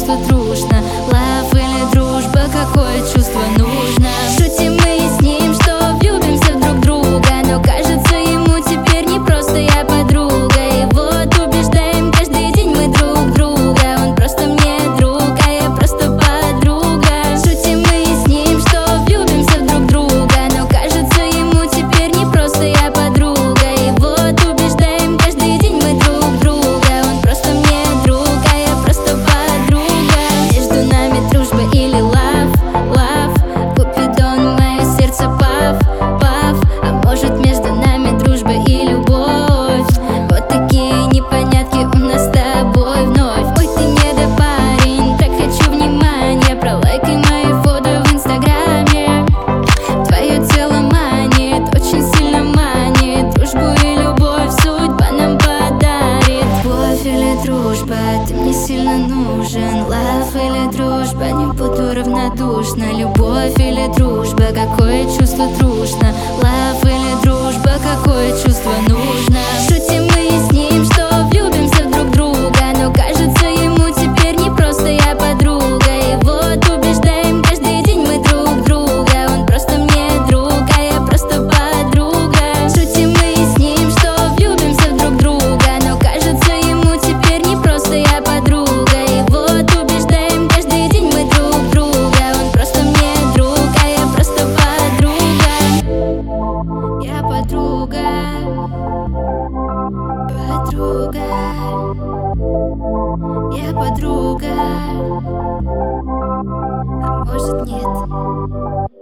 чувство трушно? Лав или дружба, какое чувство нужно? Шутим мы с ним, что влюбимся в друг друга, но кажется, ему теперь не просто я подруга. И вот убеждаем каждый день мы друг друга. Он просто мне друг, а я просто подруга. Шутим мы с ним, что влюбимся в друг друга, но кажется, ему теперь не просто я подруга. И вот убеждаем каждый день мы друг друга. Он просто мне друг, а я просто подруга. Между нами дружба или лав, лав. Купидон, мое сердце пав, пав. А может, между нами дружба и любовь? Вот такие непонятки у нас с тобой вновь. Ой, ты недопарень, так хочу внимания. Пролайкай мои фото в инстаграме. Твое тело манит, очень сильно манит. Дружбу и любовь судьба нам подарит. Любовь или дружба, ты мне сильно нужен. Лав или дружба, не буду равнодушна. Любовь или дружба, какое чувство трушно? Лав или дружба, какое чувство нужно? Шутим мы с ним, что влюбимся в друг друга, но кажется, ему теперь не просто я подруга. И вот убеждаем каждый день мы друг друга. Он просто мне друг, а я просто подруга. Шутим мы с ним, что влюбимся в друг друга, но кажется, ему теперь не просто я подруга. И вот убеждаем каждый день мы друг друга. Он просто мне друг, а я просто подруга. Я подруга, подруга. Я подруга, а может нет.